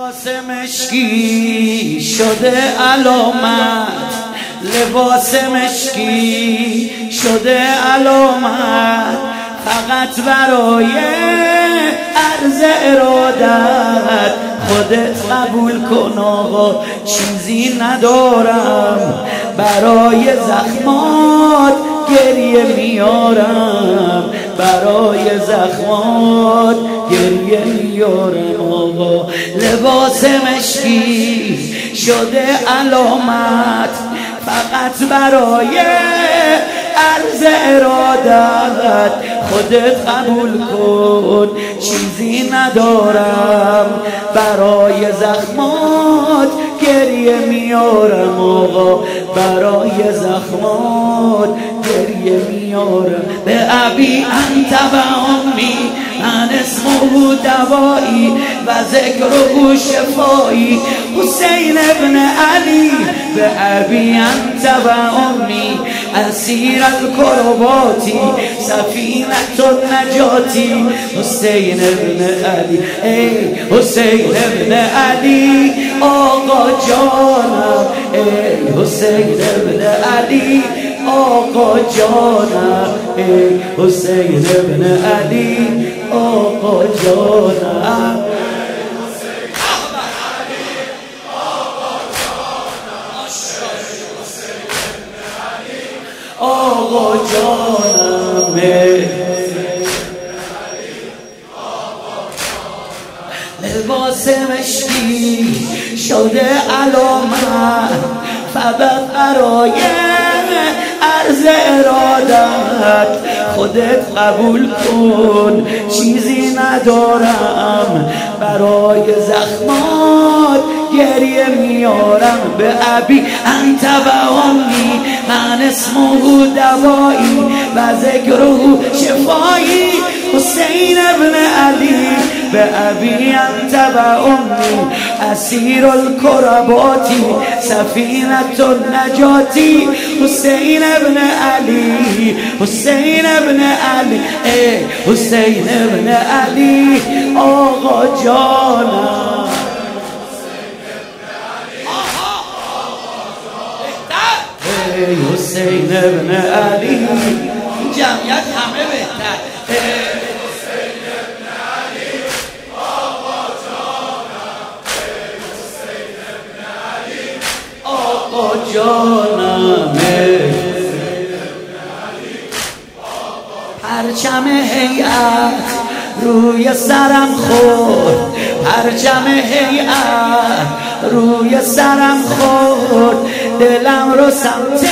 لباس مشکی شده علامت، لباس مشکی شده علامت، فقط برای عرض ارادت. خودت قبول کن آقا چیزی ندارم، برای زخمات گریه میارم، برای زخمات گریه میارم. آقا لباس مشکی شده علامت، فقط برای عرض ارادت. خودت قبول کن چیزی ندارم، برای زخمات گریه میارم. آقا برای زخمات گریه میارم. به ابی انت و امی من اسمه دوایی و ذکره شفایی، حسین ابن علی. به ابی انت و امی اسیر الکرباتی سفینة النجاتی، حسین ابن علی. ای حسین ابن علی آقا جانم، ای حسین ابن علی آقا جانم، ای حسین ابن علی آقا جانم. آقا جانم لباس مشکی شده علامت، فقط برای عرض ارادت. خودت قبول کن چیزی ندارم، برای زخمات گریه میارم. به ابی انت و امی من اسمه دوایی و ذکره شفایی، حسین ابن علی. به ابی انت و امی اسیر الکرباتی سفینة النجاتی، حسین ابن علی، حسین ابن علی. ای حسین ابن علی آقا جانم. ای حسین ابن علی، جمعیت همه بهتر. حسین ابن علی آقا جانم، حسین ابن علی آقا جانم. پرچم هیئت روی سرم خورد، پرچم هیئت روی سرم خورد، دلم رو سمت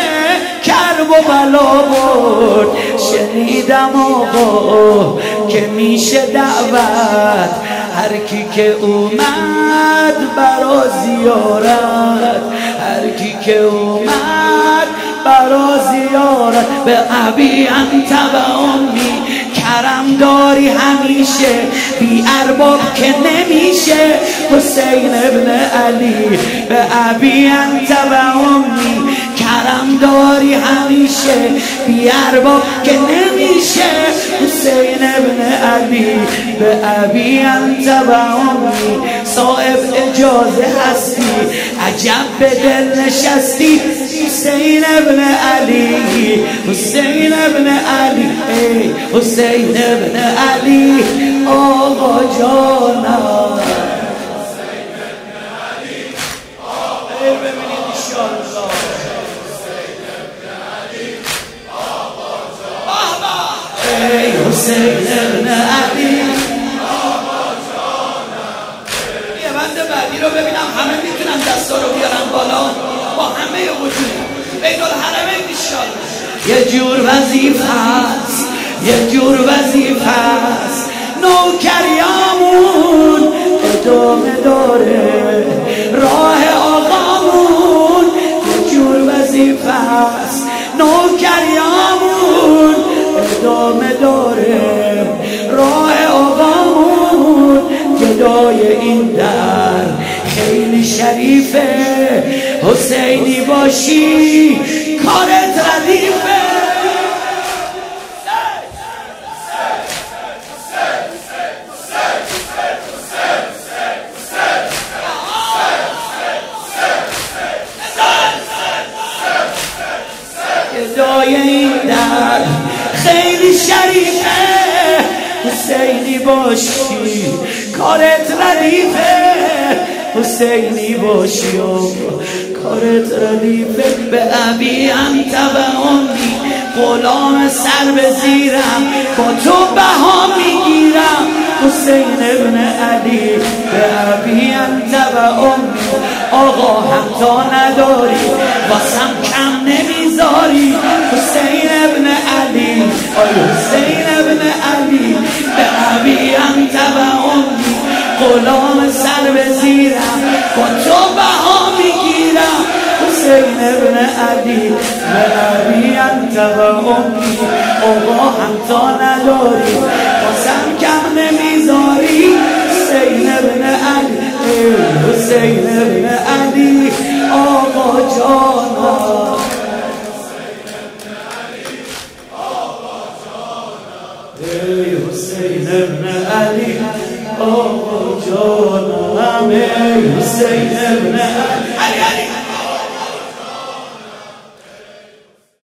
کرب و بلا برد. شنیدم آقا که میشه دعوت، هر کی که اومد برا زیارت، هر کی که اومد برا زیارت. به ابی انت و امی کرم داری همیشه، بی ارباب که نمیشه، حسین ابن علی. به ابی انت و امی کرم داری همیشه، بی ارباب که نمیشه، حسین ابن علی. به ابی انت و امی صاحب اجازه هستی، عجب به دل نشستی، حسین ابن علی، حسین ابن علی. ای حسین ابن علی آقا جانم. حسین ابن علی آقا ببینید انشاءالله. حسین ابن علی آقا جانم. ای حسین ابن علی آقا جانم. یه بند بعدی رو ببینم همه میتونن دستا رو بیارن بالا با همه وجود بین الحرمین انشاءالله. یه جور وظیفه هست، یه جور وظیفه هست، نوکریامون ادامه داره، راه آقامون یه جور وظیفه هست، نوکریامون ادامه داره، راه آقامون گدای این در خیلی شریفه، حسینی باشی کارت ردیفه. باشی کارت ردیفه حسینی باشی و کارت ردیفه به ابی انت و امی غلام سر به زیرم با تو بها میگیرم حسین ابن علی به ابی انت و امی آقا حتی نداری واسم کم نمیذاری حسین ابن علی آی حسین ابن علی به ابی انت و امی غلام سر به زیرم با تو بها میگیرم حسین ابن علی به ابی انت و امی آقا حتی نداری واسم کم نمیذاری حسین ابن علی حسین ابن علی آقا جانا ای حسین ابن علی آقا جانم ای حسین ابن علی